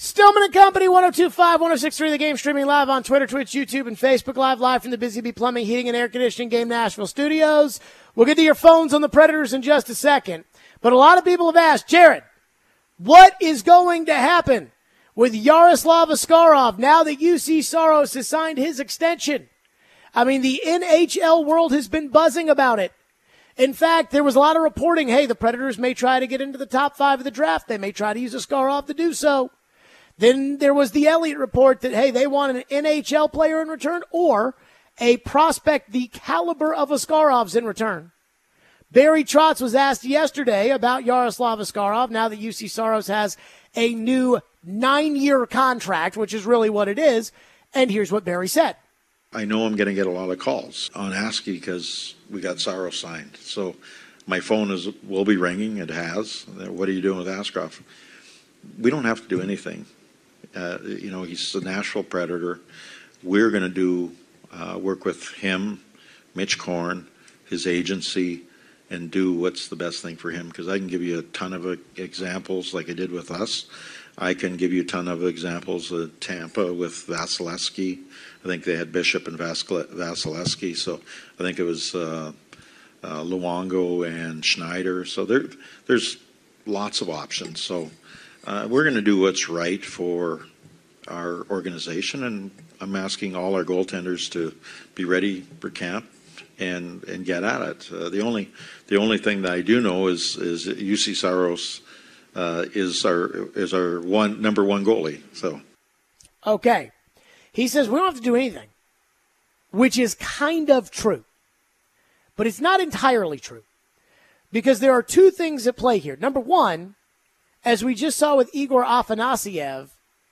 Stillman and Company, 102.5, 106.3 The Game, streaming live on Twitter, Twitch, YouTube, and Facebook live from the Busy Bee Plumbing, Heating, and Air Conditioning Game Nashville studios. We'll get to your phones on the Predators in just a second. But a lot of people have asked, Jared, what is going to happen with Yaroslav Askarov now that UC Saros has signed his extension? I mean, the NHL world has been buzzing about it. In fact, there was a lot of reporting, hey, the Predators may try to get into the top 5 of the draft. They may try to use Askarov to do so. Then there was the Elliott report that, hey, they want an NHL player in return or a prospect the caliber of Askarov's in return. Barry Trotz was asked yesterday about Yaroslav Askarov now that UC Saros has a new 9-year contract, which is really what it is. And here's what Barry said. I know I'm going to get a lot of calls on ASCII because we got Saros signed. So my phone will be ringing. It has. What are you doing with Askarov? We don't have to do anything. He's a Nashville Predator. We're going to do work with him, Mitch Korn, his agency, and do what's the best thing for him. Because I can give you a ton of examples like I did with us. I can give you a ton of examples of Tampa with Vasilevsky. I think they had Bishop and Vasilevsky. So I think it was Luongo and Schneider. So there's lots of options. So we're going to do what's right for our organization, and I'm asking all our goaltenders to be ready for camp and get at it. The only thing that I do know is UC Saros is our number one goalie. So okay, he says we don't have to do anything, which is kind of true, but it's not entirely true because there are two things at play here. Number one, as we just saw with Igor Afanasyev,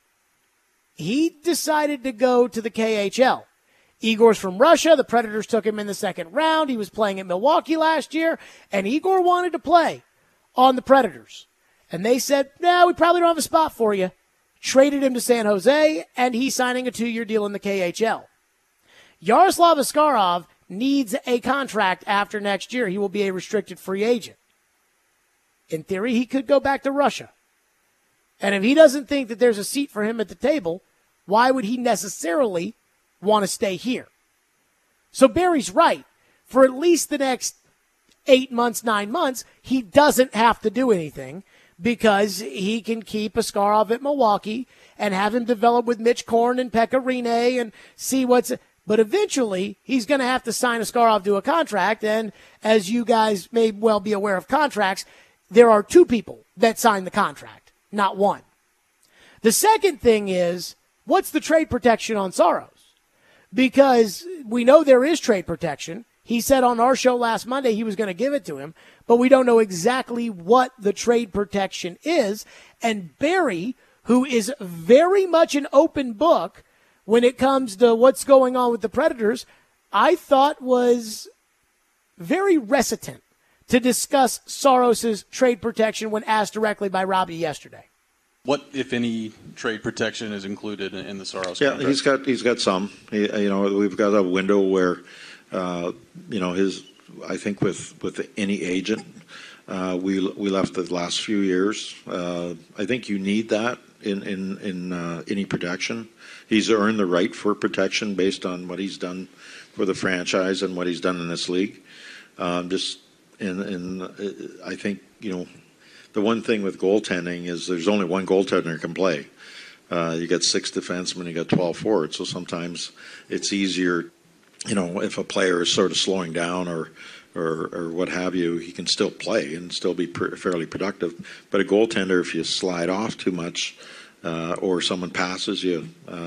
he decided to go to the KHL. Igor's from Russia. The Predators took him in the second round. He was playing at Milwaukee last year, and Igor wanted to play on the Predators. And they said, no, we probably don't have a spot for you. Traded him to San Jose, and he's signing a 2-year deal in the KHL. Yaroslav Askarov needs a contract after next year. He will be a restricted free agent. In theory, he could go back to Russia. And if he doesn't think that there's a seat for him at the table, why would he necessarily want to stay here? So Barry's right. For at least the next 8 months, 9 months, he doesn't have to do anything because he can keep Askarov at Milwaukee and have him develop with Mitch Korn and Pekka Rinne and see what's... But eventually, he's going to have to sign Askarov to a contract. And as you guys may well be aware of contracts, there are 2 people that sign the contract, not 1. The second thing is, what's the trade protection on Saros? Because we know there is trade protection. He said on our show last Monday he was going to give it to him, but we don't know exactly what the trade protection is. And Barry, who is very much an open book when it comes to what's going on with the Predators, I thought was very reticent to discuss Saros' trade protection when asked directly by Robbie yesterday. What, if any, trade protection is included in the Saros yeah, contract? he's got some. We've got a window where, I think with any agent, we left the last few years. I think you need that in any protection. He's earned the right for protection based on what he's done for the franchise and what he's done in this league. I think, the one thing with goaltending is there's only one goaltender can play. You got 6 defensemen, you got 12 forwards, so sometimes it's easier, if a player is sort of slowing down or what have you, he can still play and still be fairly productive. But a goaltender, if you slide off too much or someone passes you,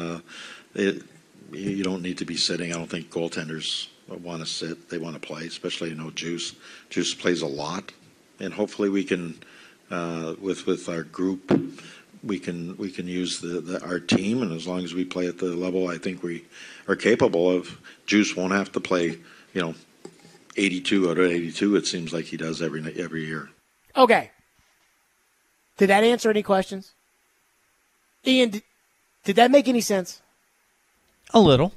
you don't need to be sitting. I don't think goaltenders want to sit. They want to play, especially, Juice. Juice plays a lot, and hopefully we can, with our group, we can use our team, and as long as we play at the level I think we are capable of, Juice won't have to play, 82 out of 82. It seems like he does every year. Okay. Did that answer any questions? Ian, did that make any sense? A little.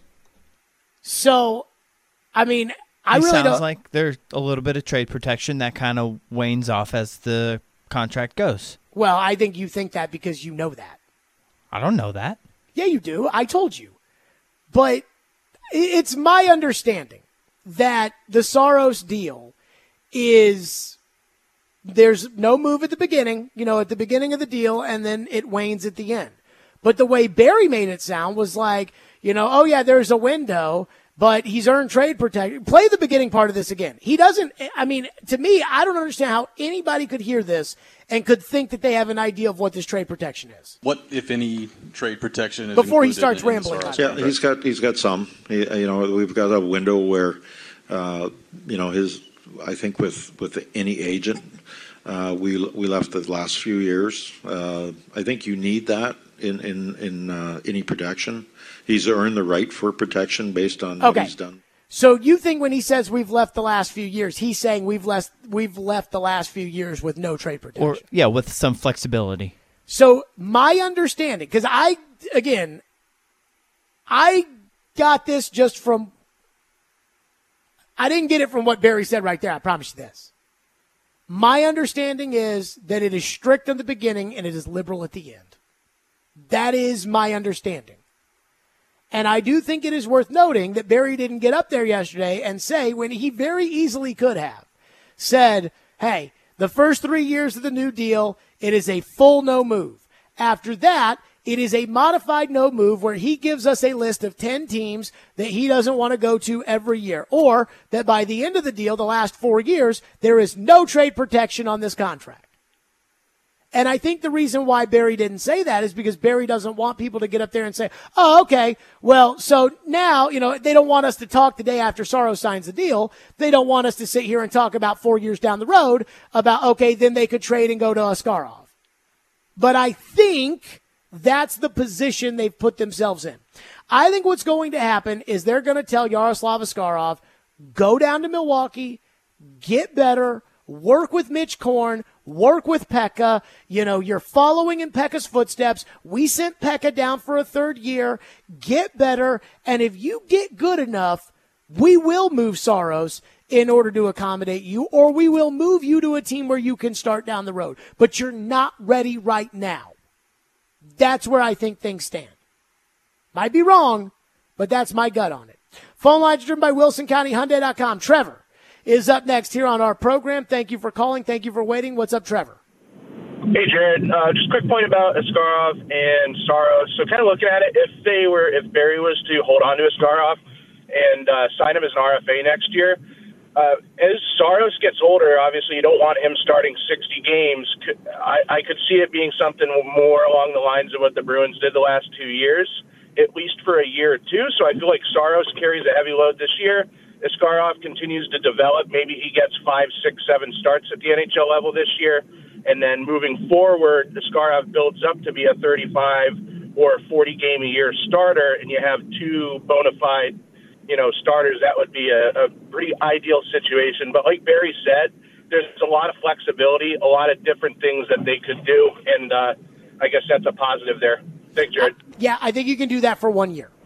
So, I mean, I really sounds don't... like there's a little bit of trade protection that kind of wanes off as the contract goes. Well, I think you think that because you know that. I don't know that. Yeah, you do. I told you. But it's my understanding that the Saros deal is there's no move at the beginning, at the beginning of the deal, and then it wanes at the end. But the way Barry made it sound was like, oh, yeah, there's a window, but he's earned trade protection. Play the beginning part of this again. He doesn't, to me, I don't understand how anybody could hear this and could think that they have an idea of what this trade protection is. What, if any, trade protection is before he included starts in the rambling? Saros Yeah, contract? he's got some. We've got a window where, I think with any agent, we left the last few years. I think you need that in any protection. He's earned the right for protection based on what he's done. So you think when he says we've left the last few years, he's saying we've left the last few years with no trade protection? Or, with some flexibility. So my understanding, because I got this just from, I didn't get it from what Barry said right there. I promise you this. My understanding is that it is strict in the beginning and it is liberal at the end. That is my understanding. And I do think it is worth noting that Barry didn't get up there yesterday and say, when he very easily could have said, hey, the first 3 years of the new deal, it is a full no move. After that, it is a modified no move where he gives us a list of 10 teams that he doesn't want to go to every year, or that by the end of the deal, the last 4 years, there is no trade protection on this contract. And I think the reason why Barry didn't say that is because Barry doesn't want people to get up there and say, oh, okay, well, so now, they don't want us to talk the day after Saros signs the deal. They don't want us to sit here and talk about 4 years down the road about, okay, then they could trade and go to Askarov. But I think that's the position they've put themselves in. I think what's going to happen is they're going to tell Yaroslav Askarov, go down to Milwaukee, get better, work with Mitch Korn, work with Pekka. You're following in Pekka's footsteps. We sent Pekka down for a third year. Get better. And if you get good enough, we will move Saros in order to accommodate you, or we will move you to a team where you can start down the road. But you're not ready right now. That's where I think things stand. Might be wrong, but that's my gut on it. Phone lines driven by WilsonCountyHyundai.com. Trevor is up next here on our program. Thank you for calling. Thank you for waiting. What's up, Trevor? Hey, Jared. Just a quick point about Askarov and Saros. So kind of looking at it, if Barry was to hold on to Askarov and sign him as an RFA next year, as Saros gets older, obviously you don't want him starting 60 games. I could see it being something more along the lines of what the Bruins did the last 2 years, at least for a year or two. So I feel like Saros carries a heavy load this year. Askarov continues to develop. Maybe he gets 5, 6, 7 starts at the NHL level this year. And then moving forward, Askarov builds up to be a 35 or 40 game a year starter, and you have two bona fide, starters. That would be a pretty ideal situation. But like Barry said, there's a lot of flexibility, a lot of different things that they could do. And I guess that's a positive there. Thanks, Jared. Yeah, I think you can do that for 1 year.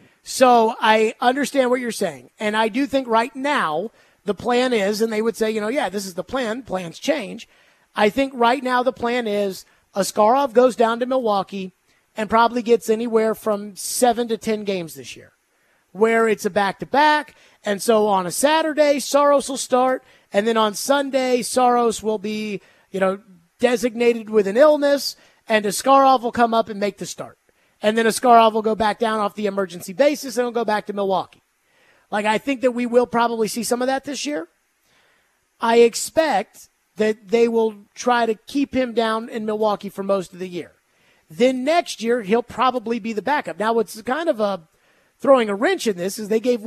So I understand what you're saying. And I do think right now the plan is, and they would say, this is the plan. Plans change. I think right now the plan is Askarov goes down to Milwaukee and probably gets anywhere from 7 to 10 games this year, where it's a back-to-back. And so on a Saturday, Saros will start. And then on Sunday, Saros will be, designated with an illness. And Askarov will come up and make the start. And then Askarov will go back down off the emergency basis and he'll go back to Milwaukee. I think that we will probably see some of that this year. I expect that they will try to keep him down in Milwaukee for most of the year. Then next year, he'll probably be the backup. Now, what's kind of throwing a wrench in this is they gave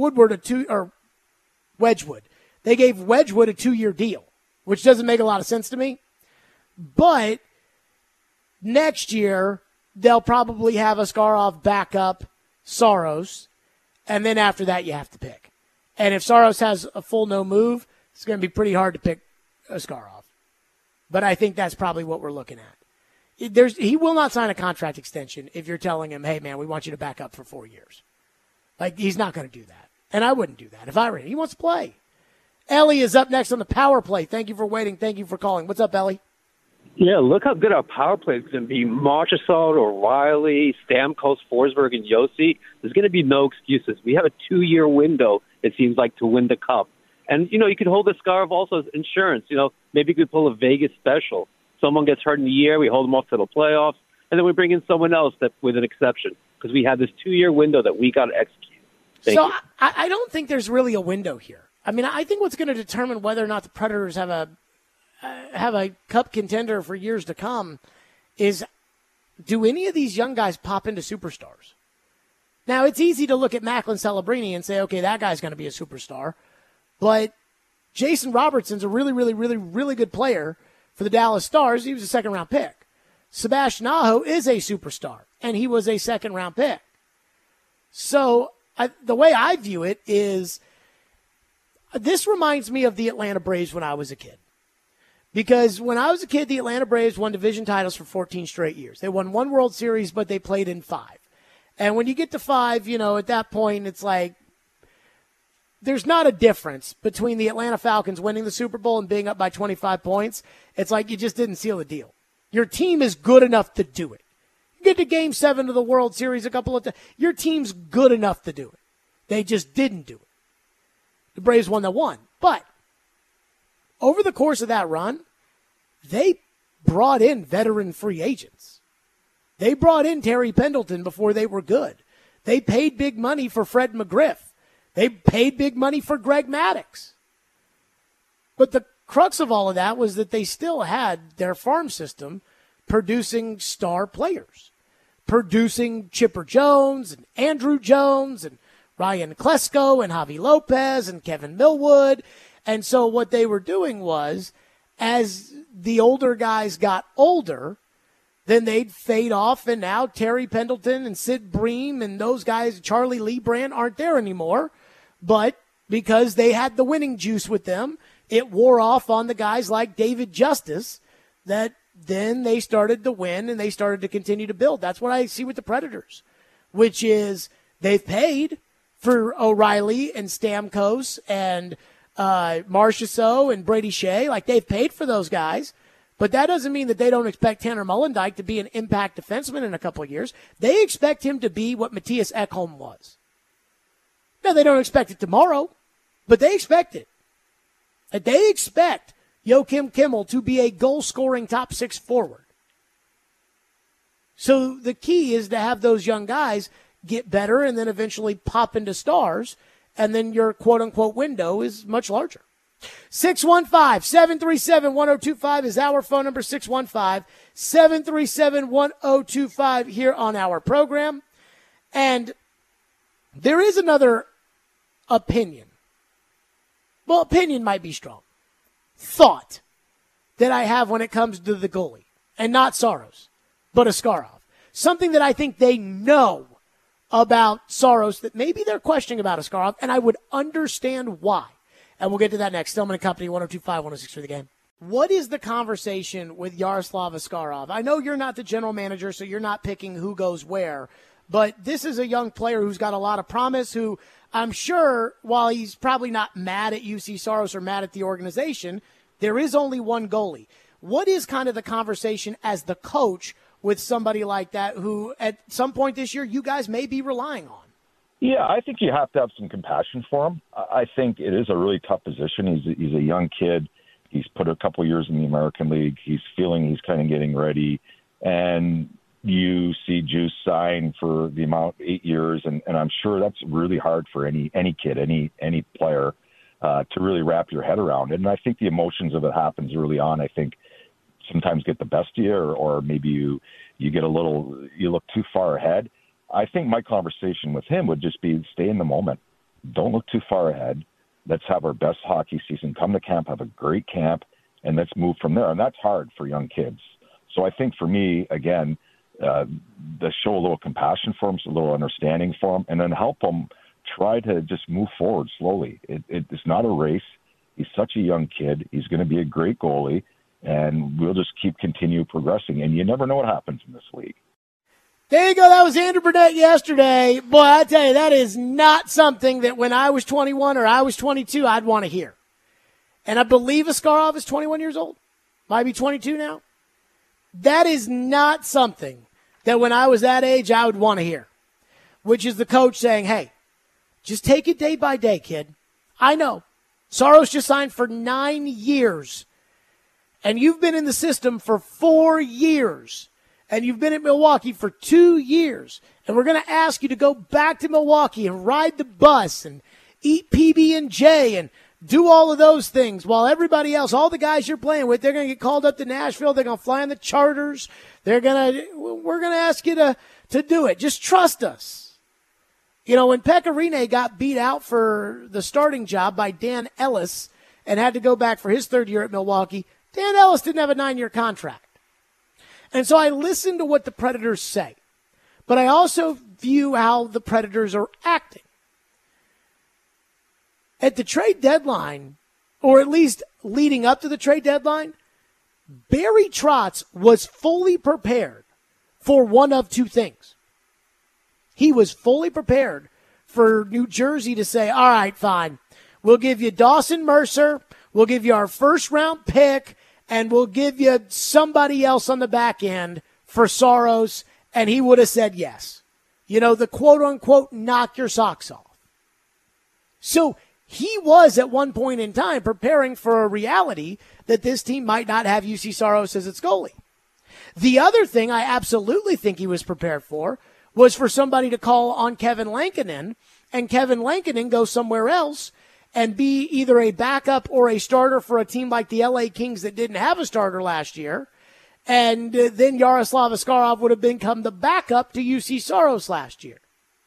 Wedgwood. They gave Wedgwood a 2-year deal, which doesn't make a lot of sense to me. But next year, they'll probably have Askarov back up Saros, and then after that, you have to pick. And if Saros has a full no move, it's going to be pretty hard to pick Askarov. But I think that's probably what we're looking at. He will not sign a contract extension if you're telling him, hey, man, we want you to back up for 4 years. He's not going to do that. And I wouldn't do that if I were him. He wants to play. Ellie is up next on the power play. Thank you for waiting. Thank you for calling. What's up, Ellie? Yeah, look how good our power play is going to be. Marchessault, O'Reilly, Stamkos, Forsberg, and Yossi. There's going to be no excuses. We have a 2-year window, it seems like, to win the Cup. And, you could hold the scarf also as insurance. Maybe you could pull a Vegas special. Someone gets hurt in the year, we hold them off to the playoffs, and then we bring in someone else that with an exception. Because we have this 2-year window that we got to execute. Thank you. I don't think there's really a window here. I mean, I think what's going to determine whether or not the Predators have a Cup contender for years to come is, do any of these young guys pop into superstars? Now, it's easy to look at Macklin Celebrini and say, okay, that guy's going to be a superstar. But Jason Robertson's a really, really, really, really good player for the Dallas Stars. He was a second-round pick. Sebastian Aho is a superstar, and he was a second-round pick. So the way I view it is, this reminds me of the Atlanta Braves when I was a kid. Because when I was a kid, the Atlanta Braves won division titles for 14 straight years. They won 1 World Series, but they played in 5. And when you get to 5, at that point, it's like, there's not a difference between the Atlanta Falcons winning the Super Bowl and being up by 25 points. It's like you just didn't seal the deal. Your team is good enough to do it. You get to Game 7 of the World Series a couple of times. Your team's good enough to do it. They just didn't do it. The Braves won the 1. But over the course of that run, they brought in veteran free agents. They brought in Terry Pendleton before they were good. They paid big money for Fred McGriff. They paid big money for Greg Maddux. But the crux of all of that was that they still had their farm system producing star players, producing Chipper Jones and Andrew Jones and Ryan Klesko and Javi Lopez and Kevin Millwood. And so what they were doing was, as the older guys got older, then they'd fade off, and now Terry Pendleton and Sid Bream and those guys, Charlie Lebrand, aren't there anymore. But because they had the winning juice with them, it wore off on the guys like David Justice, that then they started to win and they started to continue to build. That's what I see with the Predators, which is they've paid for O'Reilly and Stamkos and Marchessault and Brady Shea. Like, they've paid for those guys, but that doesn't mean that they don't expect Tanner Mollendijk to be an impact defenseman in a couple of years. They expect him to be what Matthias Ekholm was. Now, they don't expect it tomorrow, but they expect it. And they expect Joakim Kimmel to be a goal-scoring top 6 forward. So the key is to have those young guys get better and then eventually pop into stars, and then your quote-unquote window is much larger. 615-737-1025 is our phone number, 615-737-1025 here on our program. And there is another opinion. Well, opinion might be strong. Thought that I have when it comes to the goalie, and not Saros, but Askarov. Something that I think they know about Saros that maybe they're questioning about Askarov, and I would understand why. And we'll get to that next. Stillman & Company, 102.5, 106 for the game. What is the conversation with Yaroslav Askarov? I know you're not the general manager, so you're not picking who goes where, but this is a young player who's got a lot of promise, who I'm sure, while he's probably not mad at UC Saros or mad at the organization, there is only one goalie. What is kind of the conversation as the coach with somebody like that who at some point this year you guys may be relying on? Yeah, I think you have to have some compassion for him. I think it is a really tough position. He's a young kid. He's put a couple years in the American League. He's feeling he's kind of getting ready. And you see Juice sign for the amount 8 years, and I'm sure that's really hard for any kid, any player to really wrap your head around. And I think the emotions of it happens early on. I think sometimes get the best of you, or maybe you get you look too far ahead. I think my conversation with him would just be stay in the moment. Don't look too far ahead. Let's have our best hockey season. Come to camp, have a great camp, and let's move from there. And that's hard for young kids. So I think for me, again, to show a little compassion for him, a little understanding for him, and then help him try to just move forward slowly. It's not a race. He's such a young kid. He's going to be a great goalie, and we'll just continue progressing. And you never know what happens in this league. There you go. That was Andrew Burnett yesterday. Boy, I tell you, that is not something that when I was 21 or I was 22, I'd want to hear. And I believe Askarov is 21 years old. Might be 22 now. That is not something that when I was that age I would want to hear, which is the coach saying, hey, just take it day by day, kid. I know. Saros just signed for 9 years, and you've been in the system for 4 years, and you've been at Milwaukee for 2 years, and we're going to ask you to go back to Milwaukee and ride the bus and eat PB&J and do all of those things while everybody else, all the guys you're playing with, they're going to get called up to Nashville. They're going to fly on the charters. We're going to ask you to do it. Just trust us. You know, when Pekka Rinne got beat out for the starting job by Dan Ellis and had to go back for his third year at Milwaukee, Dan Ellis didn't have a 9-year contract. And so I listen to what the Predators say, but I also view how the Predators are acting. At the trade deadline, or at least leading up to the trade deadline, Barry Trotz was fully prepared for one of two things. He was fully prepared for New Jersey to say, all right, fine, we'll give you Dawson Mercer, we'll give you our first-round pick, and we'll give you somebody else on the back end for Saros, and he would have said yes. You know, the quote-unquote knock your socks off. So he was at one point in time preparing for a reality that this team might not have UC Saros as its goalie. The other thing I absolutely think he was prepared for was for somebody to call on Kevin Lankinen, and Kevin Lankinen go somewhere else and be either a backup or a starter for a team like the LA Kings that didn't have a starter last year, and then Yaroslav Askarov would have become the backup to UC Saros last year.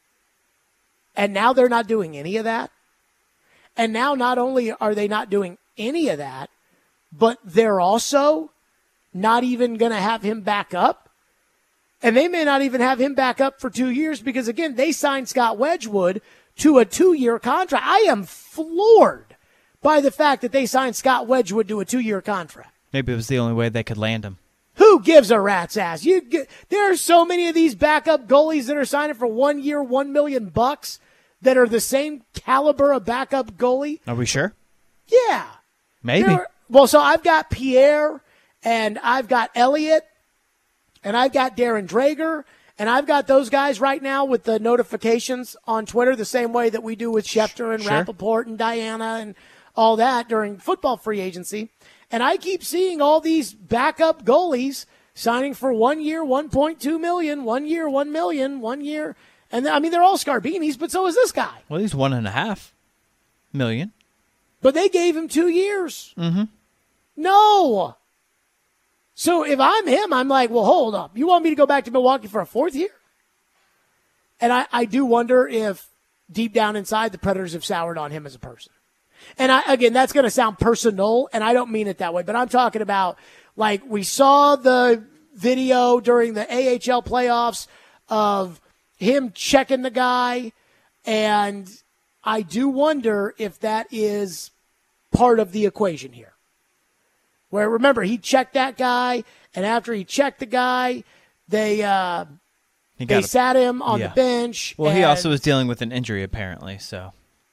And now they're not doing any of that. And now not only are they not doing any of that, but they're also not even going to have him back up. And they may not even have him back up for 2 years because, again, they signed Scott Wedgwood to a 2-year contract. I am floored by the fact that they signed Scott Wedgwood to a 2-year contract. Maybe it was the only way they could land him. Who gives a rat's ass? There are so many of these backup goalies that are signing for 1 year, $1 million that are the same caliber of backup goalie. Are we sure? Yeah. Maybe. So I've got Pierre, and I've got Elliott, and I've got Darren Drager, and I've got those guys right now with the notifications on Twitter the same way that we do with Schefter and Rappaport and Diana and all that during football free agency. And I keep seeing all these backup goalies signing for 1 year, $1.2 million, 1 year, $1 million, 1 year. And, I mean, they're all Scarbinis, but so is this guy. Well, he's $1.5 million. But they gave him 2 years. Mm-hmm. No. So if I'm him, I'm like, well, hold up. You want me to go back to Milwaukee for a 4th year? And I do wonder if deep down inside the Predators have soured on him as a person. And, again, that's going to sound personal, and I don't mean it that way. But I'm talking about, like, we saw the video during the AHL playoffs of him checking the guy, and I do wonder if that is part of the equation here. Where, remember, he checked that guy, and after he checked the guy, they sat him on the bench. Well, he also was dealing with an injury, apparently, so.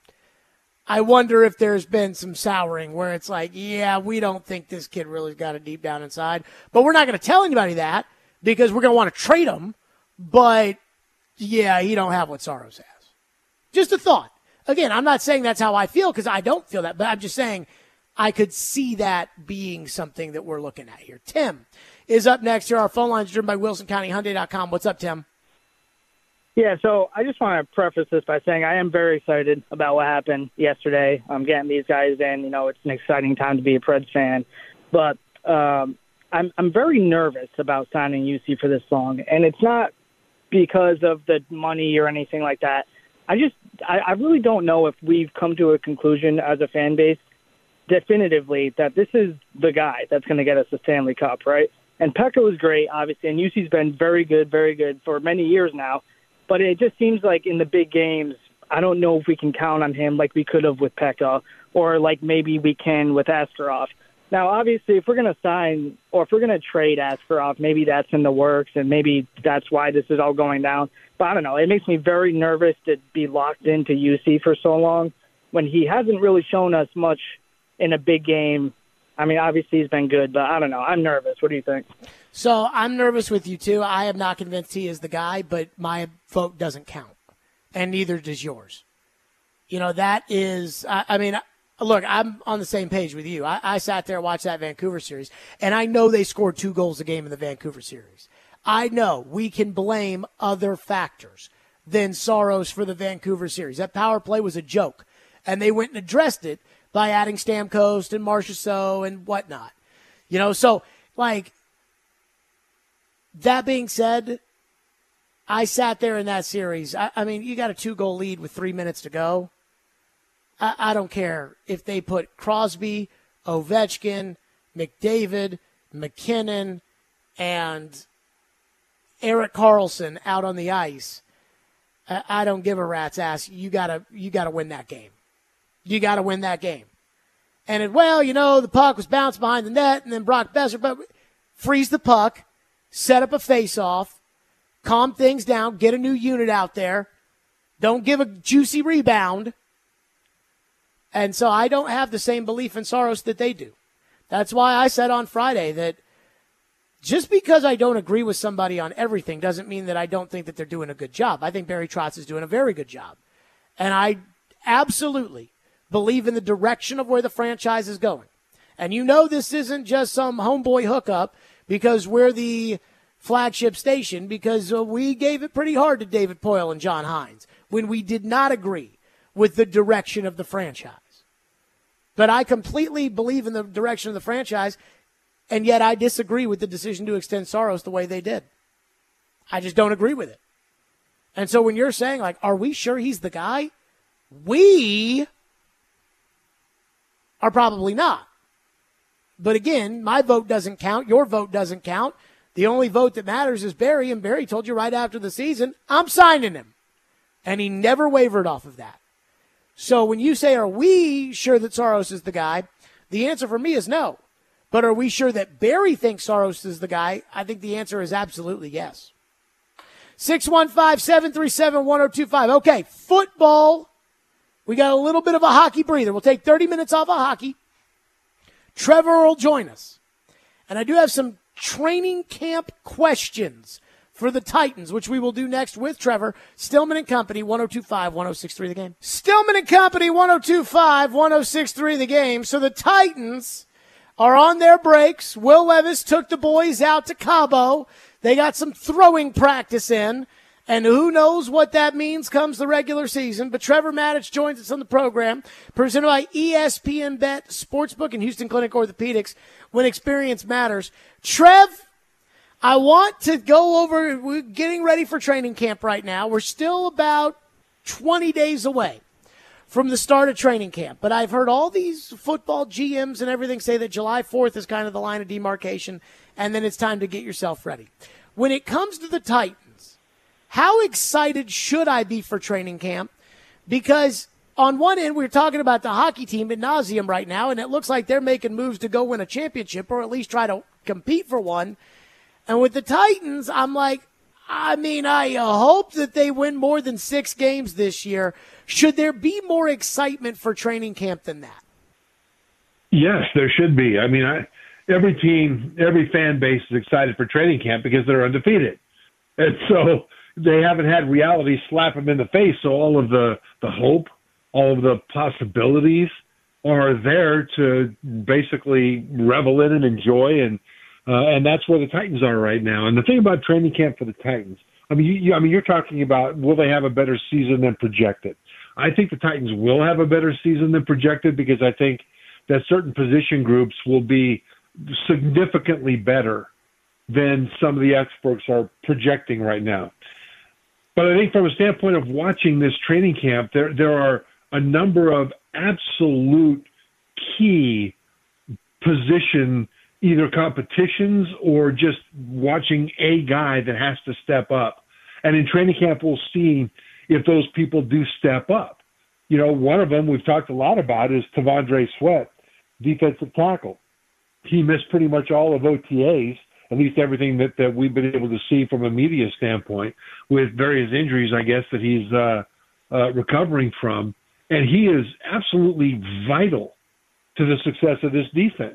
I wonder if there's been some souring where it's like, yeah, we don't think this kid really got it deep down inside, but we're not going to tell anybody that because we're going to want to trade him, but yeah, he don't have what Saros has. Just a thought. Again, I'm not saying that's how I feel because I don't feel that, but I'm just saying I could see that being something that we're looking at here. Tim is up next here. Our phone line is driven by WilsonCountyHyundai.com. What's up, Tim? Yeah, so I just want to preface this by saying I am very excited about what happened yesterday. I'm getting these guys in. You know, it's an exciting time to be a Preds fan. But I'm very nervous about signing UC for this long. And it's not because of the money or anything like that. I really don't know if we've come to a conclusion as a fan base definitively that this is the guy that's going to get us the Stanley Cup, right? And Pekka was great, obviously, and UC's been very good for many years now. But it just seems like in the big games, I don't know if we can count on him like we could have with Pekka or like maybe we can with Askarov. Now, obviously, if we're going to sign or if we're going to trade Askarov, maybe that's in the works and maybe that's why this is all going down. But I don't know. It makes me very nervous to be locked into UC for so long when he hasn't really shown us much in a big game I mean, obviously he's been good, but I don't know. I'm nervous. What do you think? So I'm nervous with you, too. I am not convinced he is the guy, but my vote doesn't count, and neither does yours. You know, that is, I mean, look, I'm on the same page with you. I sat there and watched that Vancouver series, and I know they scored 2 goals a game in the Vancouver series. I know we can blame other factors than Saros for the Vancouver series. That power play was a joke, and they went and addressed it by adding Stamkos and Marchessault and whatnot. You know, so, like, that being said, I sat there in that series. I mean, you got a 2-goal lead with 3 minutes to go. I don't care if they put Crosby, Ovechkin, McDavid, McKinnon, and Erik Karlsson out on the ice. I don't give a rat's ass. You gotta win that game. You got to win that game. And the puck was bounced behind the net, and then Brock Besser, but freeze the puck, set up a face-off, calm things down, get a new unit out there. Don't give a juicy rebound. And so I don't have the same belief in Saros that they do. That's why I said on Friday that just because I don't agree with somebody on everything doesn't mean that I don't think that they're doing a good job. I think Barry Trotz is doing a very good job. And I absolutely believe in the direction of where the franchise is going. And this isn't just some homeboy hookup because we're the flagship station, because we gave it pretty hard to David Poile and John Hines when we did not agree with the direction of the franchise. But I completely believe in the direction of the franchise, and yet I disagree with the decision to extend Saros the way they did. I just don't agree with it. And so when you're saying, like, are we sure he's the guy? We are probably not. But again, my vote doesn't count. Your vote doesn't count. The only vote that matters is Barry, and Barry told you right after the season, I'm signing him. And he never wavered off of that. So when you say, are we sure that Saros is the guy? The answer for me is no. But are we sure that Barry thinks Saros is the guy? I think the answer is absolutely yes. 615-737-1025. Okay, football. We got a little bit of a hockey breather. We'll take 30 minutes off of hockey. Trevor will join us. And I do have some training camp questions for the Titans, which we will do next with Trevor. Stillman and Company, 102.5-106.3 The Game. Stillman and Company, 102.5-106.3 The Game. So the Titans are on their breaks. Will Levis took the boys out to Cabo. They got some throwing practice in. And who knows what that means comes the regular season. But Trevor Maddich joins us on the program, presented by ESPN Bet Sportsbook and Houston Clinic Orthopedics, when experience matters. Trev, I want to go over, we're getting ready for training camp right now. We're still about 20 days away from the start of training camp. But I've heard all these football GMs and everything say that July 4th is kind of the line of demarcation, and then it's time to get yourself ready. When it comes to the Titans, how excited should I be for training camp? Because on one end, we're talking about the hockey team ad nauseum right now, and it looks like they're making moves to go win a championship or at least try to compete for one. And with the Titans, I'm like, I hope that they win more than 6 games this year. Should there be more excitement for training camp than that? Yes, there should be. I mean, every team, every fan base is excited for training camp because they're undefeated. And so they haven't had reality slap them in the face. So all of the hope, all of the possibilities are there to basically revel in and enjoy. And that's where the Titans are right now. And the thing about training camp for the Titans, you're talking about, will they have a better season than projected? I think the Titans will have a better season than projected because I think that certain position groups will be significantly better than some of the experts are projecting right now. But I think from a standpoint of watching this training camp, there are a number of absolute key position either competitions or just watching a guy that has to step up. And in training camp, we'll see if those people do step up. You know, one of them we've talked a lot about is Tavondre Sweat, defensive tackle. He missed pretty much all of OTAs, at least everything that we've been able to see from a media standpoint, with various injuries, I guess, that he's recovering from. And he is absolutely vital to the success of this defense.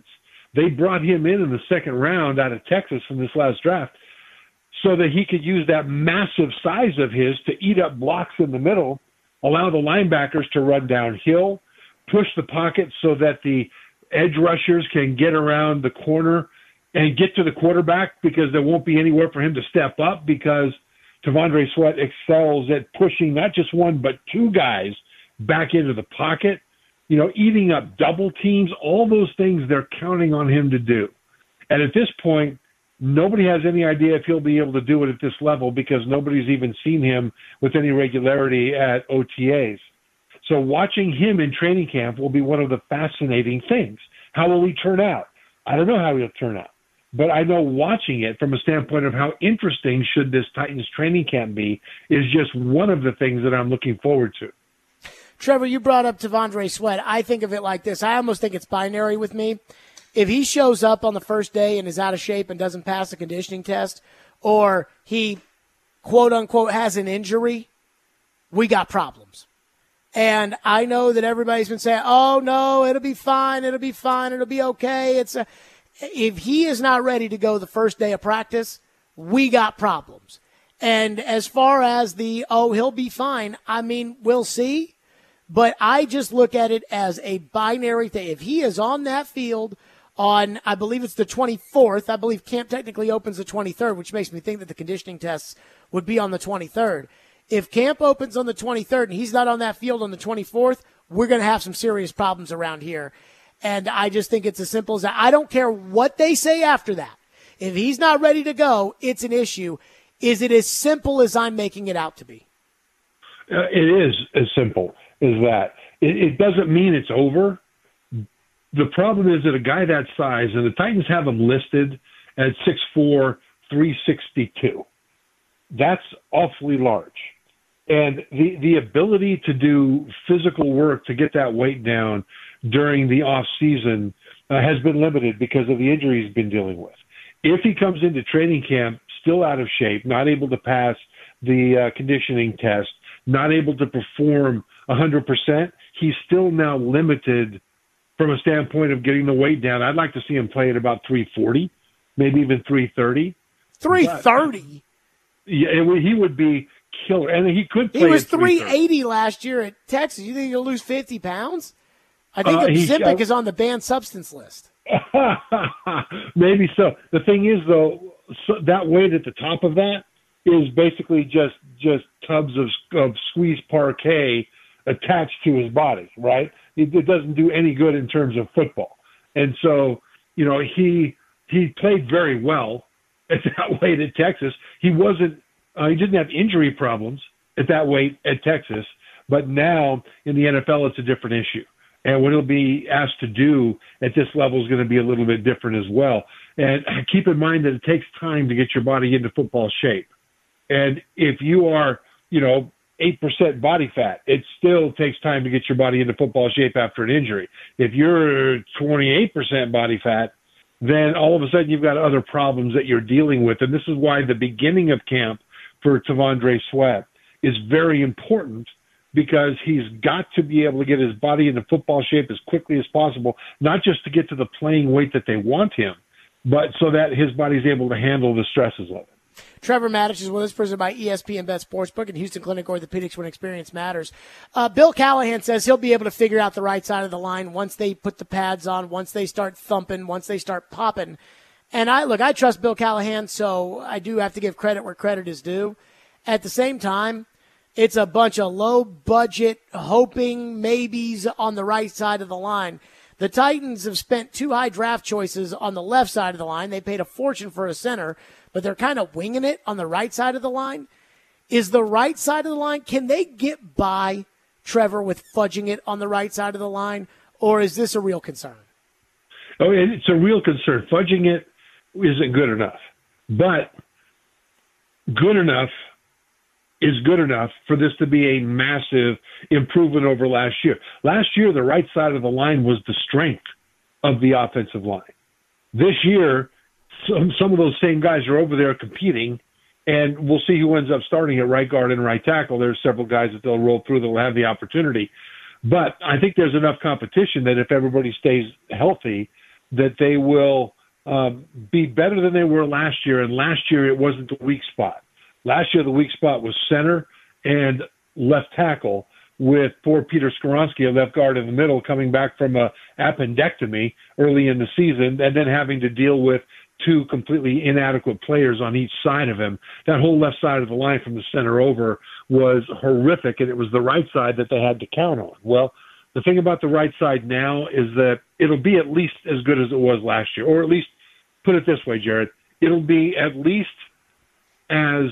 They brought him in the second round out of Texas from this last draft so that he could use that massive size of his to eat up blocks in the middle, allow the linebackers to run downhill, push the pocket so that the edge rushers can get around the corner and get to the quarterback because there won't be anywhere for him to step up because T'Vondre Sweat excels at pushing not just one but two guys back into the pocket, eating up double teams, all those things they're counting on him to do. And at this point, nobody has any idea if he'll be able to do it at this level because nobody's even seen him with any regularity at OTAs. So watching him in training camp will be one of the fascinating things. How will he turn out? I don't know how he'll turn out. But I know watching it from a standpoint of how interesting should this Titans training camp be is just one of the things that I'm looking forward to. Trevor, you brought up T'Vondre Sweat. I think of it like this. I almost think it's binary with me. If he shows up on the first day and is out of shape and doesn't pass a conditioning test, or he, quote-unquote, has an injury, we got problems. And I know that everybody's been saying, oh, no, it'll be fine, it'll be okay. If he is not ready to go the first day of practice, we got problems. And as far as he'll be fine, we'll see. But I just look at it as a binary thing. If he is on that field on, I believe it's the 24th, I believe camp technically opens the 23rd, which makes me think that the conditioning tests would be on the 23rd. If camp opens on the 23rd and he's not on that field on the 24th, we're going to have some serious problems around here. And I just think it's as simple as that. I don't care what they say after that. If he's not ready to go, it's an issue. Is it as simple as I'm making it out to be? It is as simple as that. It doesn't mean it's over. The problem is that a guy that size, and the Titans have him listed at 6'4", 362. That's awfully large. And the ability to do physical work to get that weight down during the off season has been limited because of the injury he's been dealing with. If he comes into training camp still out of shape, not able to pass the conditioning test, not able to perform 100%, he's still now limited from a standpoint of getting the weight down. I'd like to see him play at about 340, maybe even 330. 330? Yeah, he would be killer. And he could play. He was at 380 last year at Texas. You think he'll lose 50 pounds? I think Ozempic is on the banned substance list. Maybe so. The thing is, though, that weight at the top of that is basically just tubs of squeezed parquet attached to his body, right? It doesn't do any good in terms of football. And so, he played very well at that weight at Texas. He didn't have injury problems at that weight at Texas, but now in the NFL, it's a different issue. And what he'll be asked to do at this level is going to be a little bit different as well. And keep in mind that it takes time to get your body into football shape. And if you are, 8% body fat, it still takes time to get your body into football shape after an injury. If you're 28% body fat, then all of a sudden you've got other problems that you're dealing with. And this is why the beginning of camp for T'Vondre Sweat is very important, because he's got to be able to get his body into football shape as quickly as possible, not just to get to the playing weight that they want him, but so that his body's able to handle the stresses of it. Trevor Maddich is with us, presented by ESPN Bet Sportsbook and Houston Clinic Orthopedics, when experience matters. Bill Callahan says he'll be able to figure out the right side of the line once they put the pads on, once they start thumping, once they start popping. And I trust Bill Callahan, so I do have to give credit where credit is due. At the same time, it's a bunch of low-budget, hoping maybes on the right side of the line. The Titans have spent 2 high draft choices on the left side of the line. They paid a fortune for a center, but they're kind of winging it on the right side of the line. Is the right side of the line, can they get by, Trevor, with fudging it on the right side of the line, or is this a real concern? Oh, it's a real concern. Fudging it isn't good enough. But good enough is good enough for this to be a massive improvement over last year. Last year, the right side of the line was the strength of the offensive line. This year, some of those same guys are over there competing, and we'll see who ends up starting at right guard and right tackle. There's several guys that they'll roll through that will have the opportunity. But I think there's enough competition that if everybody stays healthy, that they will be better than they were last year, and last year it wasn't the weak spot. Last year the weak spot was center and left tackle, with poor Peter Skoronski, a left guard in the middle, coming back from a appendectomy early in the season, and then having to deal with two completely inadequate players on each side of him. That whole left side of the line from the center over was horrific, and it was the right side that they had to count on. Well, the thing about the right side now is that it'll be at least as good as it was last year, or at least, put it this way, Jared, it'll be at least as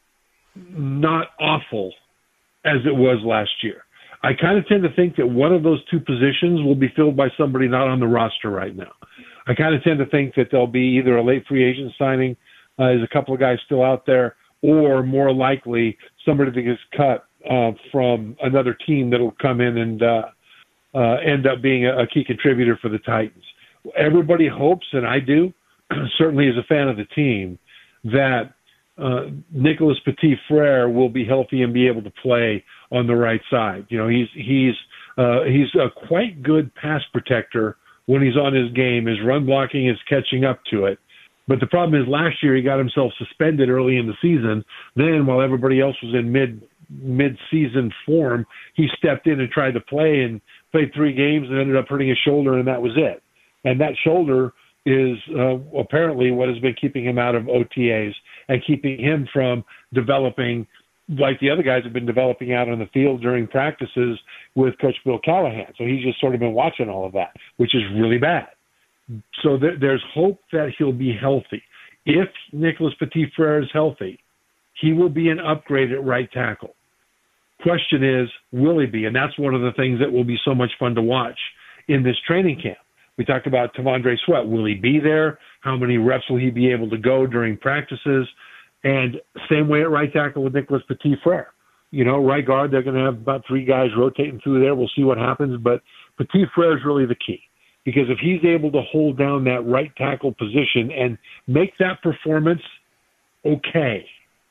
not awful as it was last year. I kind of tend to think that one of those two positions will be filled by somebody not on the roster right now. I kind of tend to think that there'll be either a late free agent signing, there's a couple of guys still out there, or more likely somebody that gets cut from another team that'll come in and end up being a key contributor for the Titans. Everybody hopes, and I do, certainly as a fan of the team, that Nicholas Petit-Frere will be healthy and be able to play on the right side. You know, he's a quite good pass protector when he's on his game. His run blocking is catching up to it. But the problem is last year he got himself suspended early in the season. Then while everybody else was in mid-season form, he stepped in and tried to play and played 3 games and ended up hurting his shoulder, and that was it. And that shoulder is apparently what has been keeping him out of OTAs and keeping him from developing like the other guys have been developing out on the field during practices with Coach Bill Callahan. So he's just sort of been watching all of that, which is really bad. So there's hope that he'll be healthy. If Nicholas Petit-Frere is healthy, he will be an upgrade at right tackle. Question is, will he be? And that's one of the things that will be so much fun to watch in this training camp. We talked about T'Vondre Sweat. Will he be there? How many reps will he be able to go during practices? And same way at right tackle with Nicholas Petit-Frere. You know, right guard, they're going to have about 3 guys rotating through there. We'll see what happens. But Petit-Frere is really the key. Because if he's able to hold down that right tackle position and make that performance okay,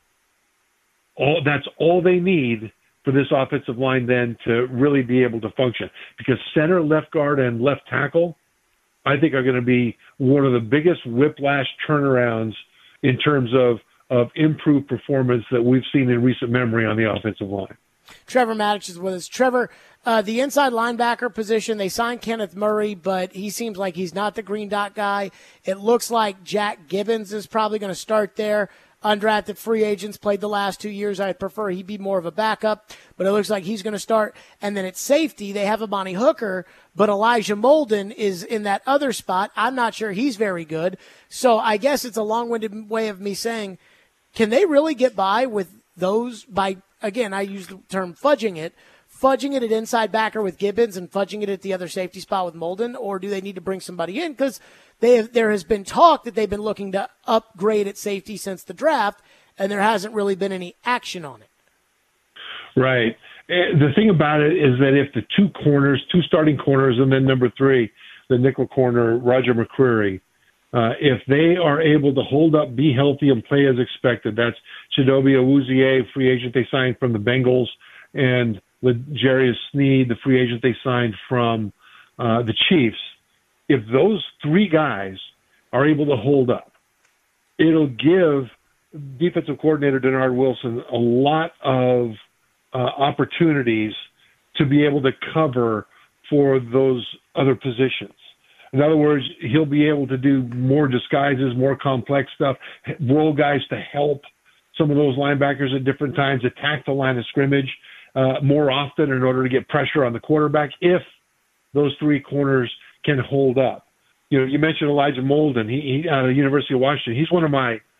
that's all they need for this offensive line then to really be able to function. Because center, left guard, and left tackle, I think are going to be one of the biggest whiplash turnarounds in terms of improved performance that we've seen in recent memory on the offensive line. Trevor Maddox is with us. Trevor, the inside linebacker position, they signed Kenneth Murray, but he seems like he's not the green dot guy. It looks like Jack Gibbons is probably going to start there. Undrafted free agents, played the last 2 years. I'd prefer he be more of a backup, but it looks like he's going to start. And then at safety, they have Amani Hooker, but Elijah Molden is in that other spot. I'm not sure he's very good. So I guess it's a long-winded way of me saying, can they really get by with those by, again, I use the term fudging it at inside backer with Gibbons and fudging it at the other safety spot with Molden, or do they need to bring somebody in? Because there has been talk that they've been looking to upgrade at safety since the draft, and there hasn't really been any action on it. Right. The thing about it is that if the 2 starting corners, and then number 3, the nickel corner, Roger McCreary, if they are able to hold up, be healthy, and play as expected, that's Chidobe Awuzie, free agent they signed from the Bengals, and L'Jarius Sneed, the free agent they signed from the Chiefs. If those 3 guys are able to hold up, it'll give defensive coordinator Denard Wilson a lot of opportunities to be able to cover for those other positions. In other words, he'll be able to do more disguises, more complex stuff, roll guys to help some of those linebackers at different times, attack the line of scrimmage more often in order to get pressure on the quarterback if those 3 corners can hold up. You know, you mentioned Elijah Molden. He out of the University of Washington. He's one of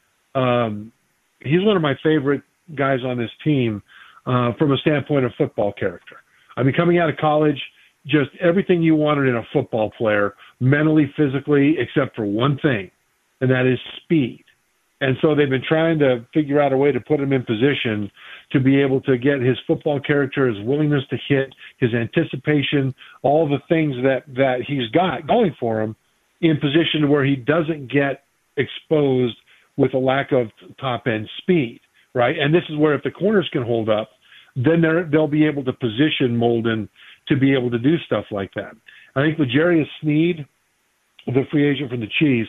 my favorite guys on this team from a standpoint of football character. I mean, coming out of college, just everything you wanted in a football player, mentally, physically, except for one thing, and that is speed. And so they've been trying to figure out a way to put him in position to be able to get his football character, his willingness to hit, his anticipation, all the things that he's got going for him in position where he doesn't get exposed with a lack of top-end speed, right? And this is where if the corners can hold up, then they'll be able to position Molden to be able to do stuff like that. I think L'Jarius Sneed the free agent from the Chiefs.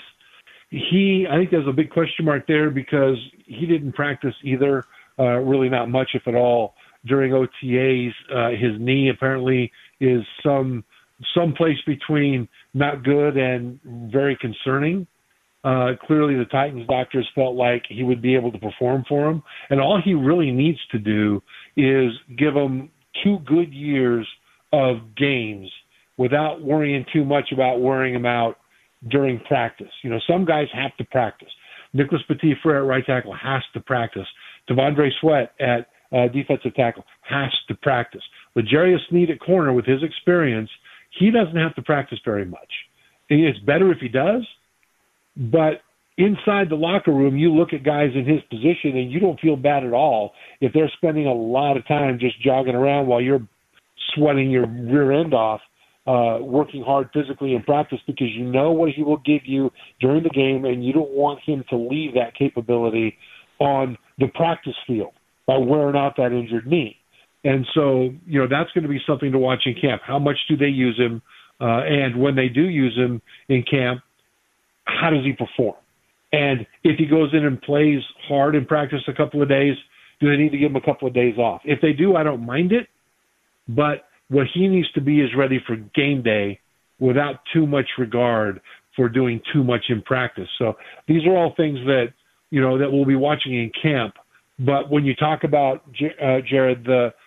I think there's a big question mark there because he didn't practice either, really not much, if at all, during OTAs. His knee apparently is some place between not good and very concerning. Clearly the Titans doctors felt like he would be able to perform for him. And all he really needs to do is give him 2 good years of games without worrying too much about wearing him out during practice. Some guys have to practice. Nicholas Petit-Frere at right tackle has to practice. T'Vondre Sweat at defensive tackle has to practice. L'Jarius Sneed at corner, with his experience, he doesn't have to practice very much. It's better if he does, but inside the locker room, you look at guys in his position and you don't feel bad at all if they're spending a lot of time just jogging around while you're sweating your rear end off, working hard physically in practice, because you know what he will give you during the game, and you don't want him to leave that capability on the practice field by wearing out that injured knee. And so, that's going to be something to watch in camp. How much do they use him? And when they do use him in camp, how does he perform? And if he goes in and plays hard in practice a couple of days, do they need to give him a couple of days off? If they do, I don't mind it. But what he needs to be is ready for game day without too much regard for doing too much in practice. So these are all things that, that we'll be watching in camp. But when you talk about, Jared,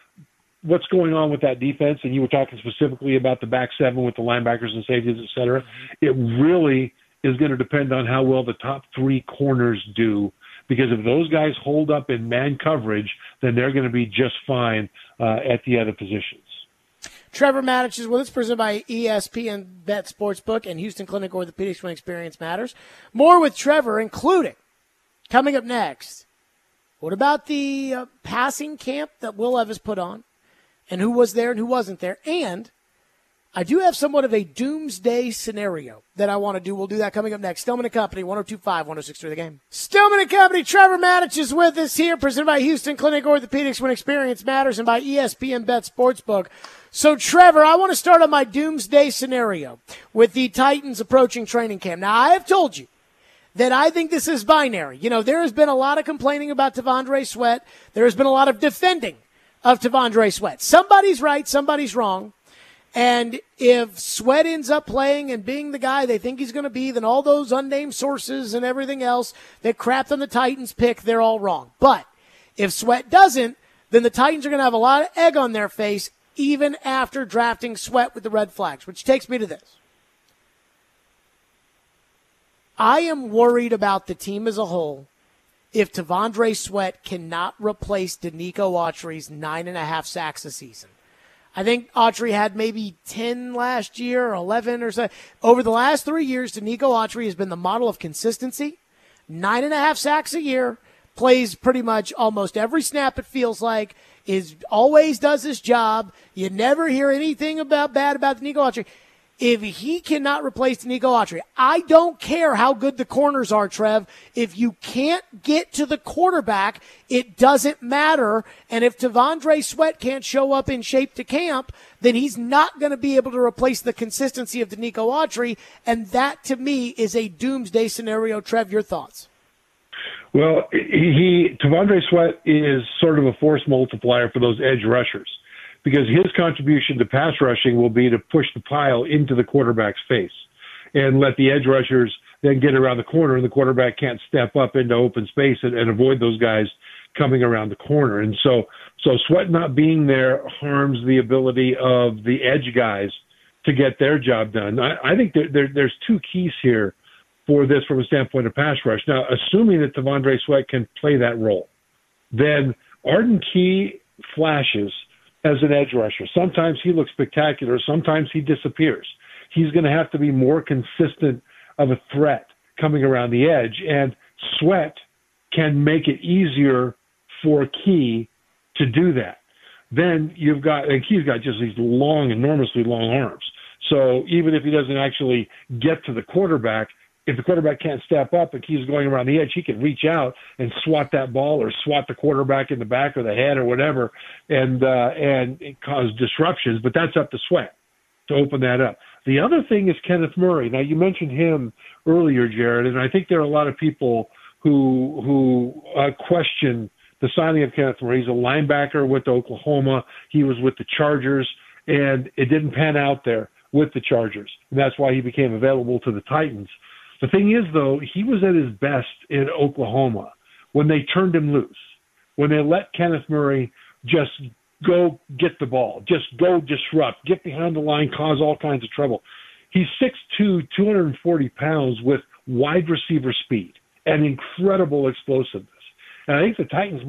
what's going on with that defense, and you were talking specifically about the back seven with the linebackers and safeties, et cetera, it really is going to depend on how well the top 3 corners do, because if those guys hold up in man coverage, then they're going to be just fine at the other positions. Trevor Matich is with us, presented by ESPN Bet Sportsbook and Houston Clinic Orthopedics, when experience matters. More with Trevor, including, coming up next, what about the passing camp that Will Levis put on, and who was there and who wasn't there? And I do have somewhat of a doomsday scenario that I want to do. We'll do that coming up next. Stillman & Company, 102.5, 106.3 The Game. Stillman & Company, Trevor Matich is with us here, presented by Houston Clinic Orthopedics, when experience matters, and by ESPN Bet Sportsbook. So, Trevor, I want to start on my doomsday scenario with the Titans approaching training camp. Now, I have told you that I think this is binary. There has been a lot of complaining about T'Vondre Sweat. There has been a lot of defending of T'Vondre Sweat. Somebody's right, somebody's wrong. And if Sweat ends up playing and being the guy they think he's going to be, then all those unnamed sources and everything else that crapped on the Titans pick, they're all wrong. But if Sweat doesn't, then the Titans are going to have a lot of egg on their face even after drafting Sweat with the red flags, which takes me to this. I am worried about the team as a whole if T'Vondre Sweat cannot replace Denico Autry's 9.5 sacks a season. I think Autry had maybe 10 last year or 11 or so. Over the last 3 years, Denico Autry has been the model of consistency. 9.5 sacks a year, plays pretty much almost every snap, it feels like, always does his job. You never hear anything bad about Denico Autry. If he cannot replace Denico Autry, I don't care how good the corners are, Trev. If you can't get to the quarterback, it doesn't matter. And if T'Vondre Sweat can't show up in shape to camp, then he's not going to be able to replace the consistency of Denico Autry. And that, to me, is a doomsday scenario. Trev, your thoughts? Well, T'Vondre Sweat is sort of a force multiplier for those edge rushers, because his contribution to pass rushing will be to push the pile into the quarterback's face and let the edge rushers then get around the corner, and the quarterback can't step up into open space and avoid those guys coming around the corner. And so Sweat not being there harms the ability of the edge guys to get their job done. I think there's 2 keys here for this from a standpoint of pass rush. Now, assuming that T'Vondre Sweat can play that role, then Arden Key flashes as an edge rusher. Sometimes he looks spectacular. Sometimes he disappears. He's going to have to be more consistent of a threat coming around the edge, and Sweat can make it easier for Key to do that. Then Key's got just these long, enormously long arms. So even if he doesn't actually get to the quarterback, if the quarterback can't step up and Key's going around the edge, he can reach out and swat that ball or swat the quarterback in the back or the head or whatever and cause disruptions. But that's up to Sweat. to open that up. The other thing is Kenneth Murray. Now, you mentioned him earlier, Jared, and I think there are a lot of people who question the signing of Kenneth Murray. He's a linebacker with Oklahoma. He was with the Chargers, and it didn't pan out there with the Chargers, and that's why he became available to the Titans. The thing is, though, he was at his best in Oklahoma when they turned him loose, when they let Kenneth Murray just go get the ball, just go disrupt, get behind the line, cause all kinds of trouble. He's 6'2", 240 pounds with wide receiver speed and incredible explosiveness. And I think the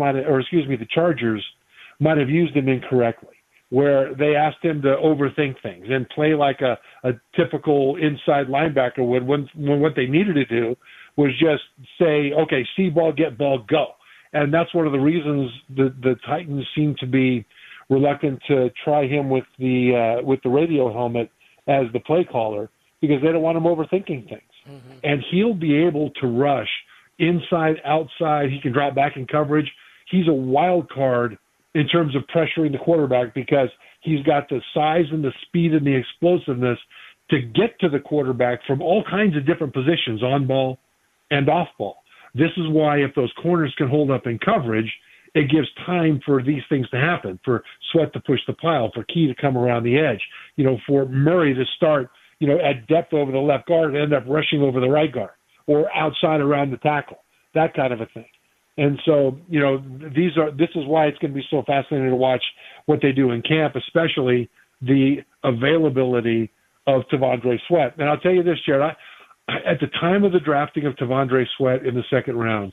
the Chargers might have used him incorrectly, where they asked him to overthink things and play like a typical inside linebacker would when what they needed to do was just say, okay, see ball, get ball, go. And that's one of the reasons the Titans seem to be reluctant to try him with the radio helmet as the play caller, because they don't want him overthinking things. Mm-hmm. And he'll be able to rush inside, outside. He can drop back in coverage. He's a wild card in terms of pressuring the quarterback, because he's got the size and the speed and the explosiveness to get to the quarterback from all kinds of different positions, on ball and off ball. This is why if those corners can hold up in coverage, it gives time for these things to happen, for Sweat to push the pile, for Key to come around the edge, for Murray to start, at depth over the left guard and end up rushing over the right guard, or outside around the tackle, that kind of a thing. And so, this is why it's going to be so fascinating to watch what they do in camp, especially the availability of T'Vondre Sweat. And I'll tell you this, Jared, at the time of the drafting of T'Vondre Sweat in the second round,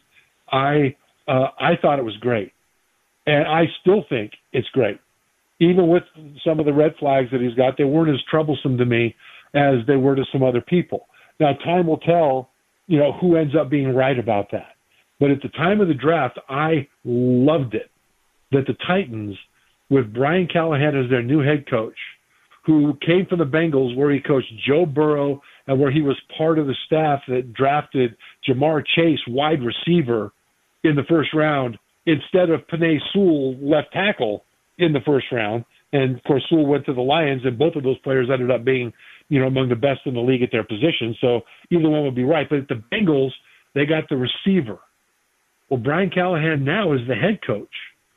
I thought it was great. And I still think it's great. Even with some of the red flags that he's got, they weren't as troublesome to me as they were to some other people. Now, time will tell, who ends up being right about that. But at the time of the draft, I loved it that the Titans, with Brian Callahan as their new head coach, who came from the Bengals, where he coached Joe Burrow and where he was part of the staff that drafted Jamar Chase, wide receiver, in the first round, instead of Penei Sewell, left tackle, in the first round. And, of course, Sewell went to the Lions, and both of those players ended up being, among the best in the league at their position. So either one would be right. But at the Bengals, they got the receiver. Well, Brian Callahan now is the head coach,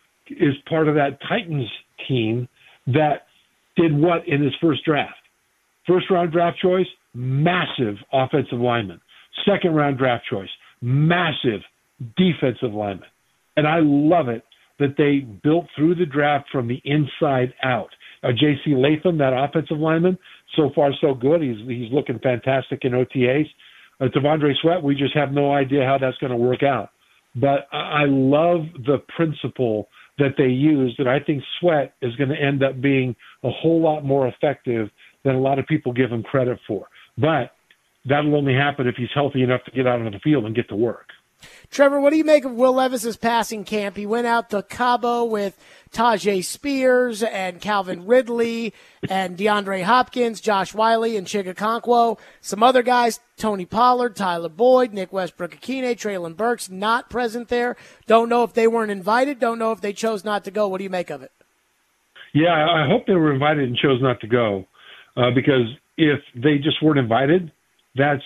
is part of that Titans team that did what in his first draft? First-round draft choice, massive offensive lineman. Second-round draft choice, massive defensive lineman. And I love it that they built through the draft from the inside out. J.C. Latham, that offensive lineman, so far so good. He's looking fantastic in OTAs. T'Vondre Sweat, we just have no idea how that's going to work out. But I love the principle that they used, and I think Sweat is going to end up being a whole lot more effective than a lot of people give him credit for. But that'll only happen if he's healthy enough to get out on the field and get to work. Trevor, what do you make of Will Levis's passing camp? He went out to Cabo with Tajay Spears and Calvin Ridley and DeAndre Hopkins, Josh Wiley, and Chigakonkwo. Some other guys, Tony Pollard, Tyler Boyd, Nick Westbrook-Akine, Treylon Burks, not present there. Don't know if they weren't invited. Don't know if they chose not to go. What do you make of it? Yeah, I hope they were invited and chose not to go, because if they just weren't invited, that's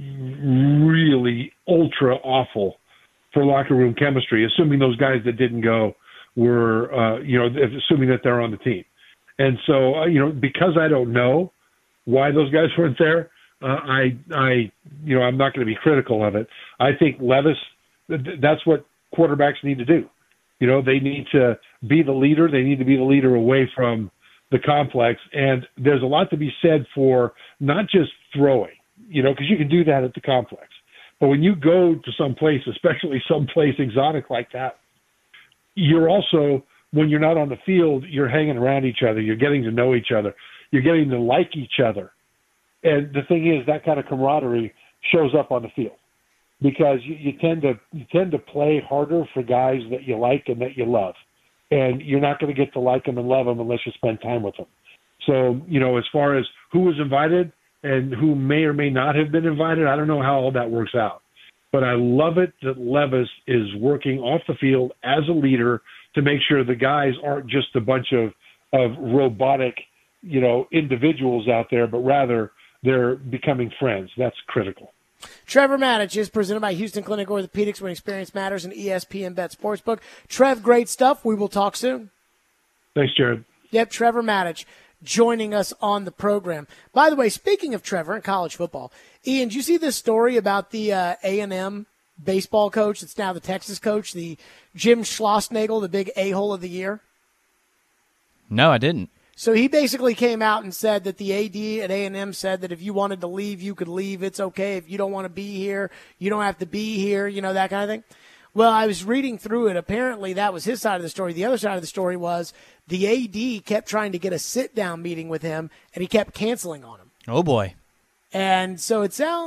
really ultra awful for locker room chemistry, assuming those guys that didn't go were, assuming that they're on the team. And so, because I don't know why those guys weren't there, I'm not going to be critical of it. I think Levis, that's what quarterbacks need to do. They need to be the leader. They need to be the leader away from the complex. And there's a lot to be said for not just throwing, because you can do that at the complex. But when you go to some place, especially some place exotic like that, you're also, when you're not on the field, you're hanging around each other. You're getting to know each other. You're getting to like each other. And the thing is, that kind of camaraderie shows up on the field, because you tend to play harder for guys that you like and that you love. And you're not going to get to like them and love them unless you spend time with them. So, as far as who was invited and who may or may not have been invited, I don't know how all that works out. But I love it that Levis is working off the field as a leader to make sure the guys aren't just a bunch of robotic, individuals out there, but rather they're becoming friends. That's critical. Trevor Maddich is presented by Houston Clinic Orthopedics, when experience matters, and ESPN Bet Sportsbook. Trev, great stuff. We will talk soon. Thanks, Jared. Yep, Trevor Maddich joining us on the program. By the way, speaking of Trevor and college football, Ian, did you see this story about the A&M baseball coach that's now the Texas coach, the Jim Schlossnagle, the big a-hole of the year? No, I didn't. So he basically came out and said that the AD at A&M said that if you wanted to leave, you could leave. It's okay. If you don't want to be here, you don't have to be here, that kind of thing. Well, I was reading through it. Apparently that was his side of the story. The other side of the story was the AD kept trying to get a sit-down meeting with him, and he kept canceling on him. Oh, boy. And so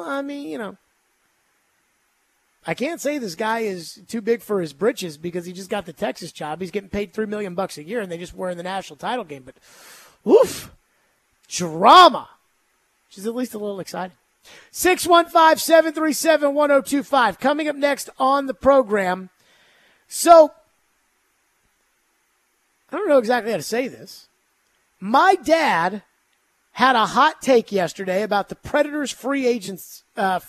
I can't say this guy is too big for his britches because he just got the Texas job. He's getting paid $3 million a year, and they just were in the national title game. But, woof, drama, which is at least a little exciting. 615-737-1025. Coming up next on the program. So, I don't know exactly how to say this. My dad had a hot take yesterday about the Predators' free agent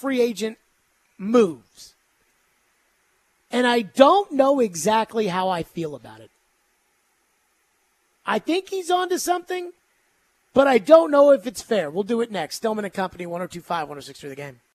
moves. And I don't know exactly how I feel about it. I think he's onto something, but I don't know if it's fair. We'll do it next. Stillman and Company, 102.5, 106.3 The Game.